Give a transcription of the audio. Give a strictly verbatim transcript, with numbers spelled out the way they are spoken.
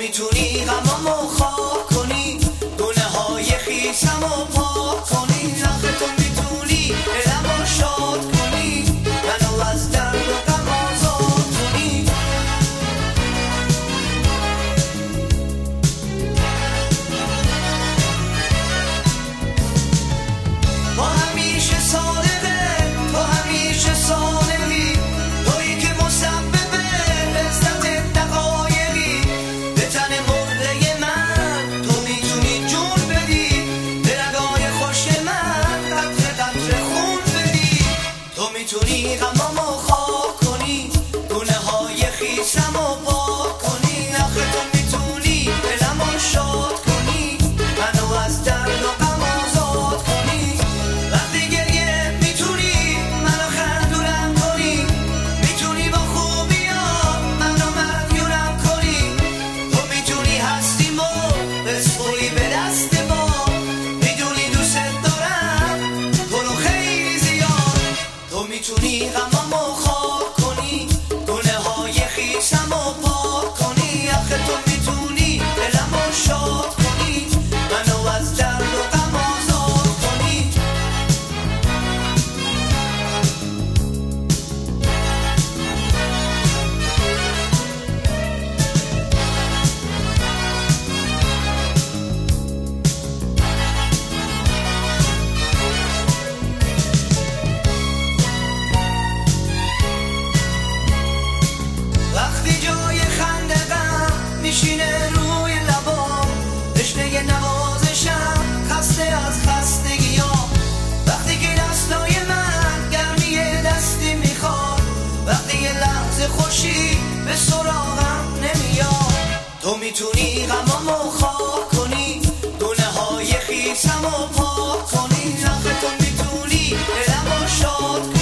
میتونی غمامو خاک کنی، گناه های خیسمو پاک کنی. آخه تو میتونی دلمو شاد کنی، منو از درد و غم آزاد کنی. تو همیشه صادقه، تو همیشه صادقی، تویی که مسبب لذت دقایقی. به تن مرده من تو میتونی جون بدی، به رگای خوش من قطره قطره خون بدی. تو میتونی غمامو خاک کنی، گناه های خیسمو پاک کنی. آخه تو میتونی دلمو شاد کنی، منو از درد و غم آزاد کنی. وقتی گریه میتونی منو خندونم کنی، میتونی با خوبی‌ها منو مدیونم کنی. تو میتونی هستیمو بسپری به دست ما، میدونی دوست دارم تو رو خیلی زیاد. تو میتونی غمامو خاک کنی، گناه های خیسمو پاک کنی. آخه تو میتونی دلمو شاد کنی، منو از درد و غم آزاد کنی. وقتی جای خنده غم میشینه روی لبام، تشنه نوازشم خسته از خستگیام. وقتی که دستای من گرمی دستی میخواد، وقتی یه لحظه خوشی به سراغم نمیاد. تو میتونی غمامو خاک کنی، گناه های خیسمو پاک کنی. آخه تو میتونی دلمو شاد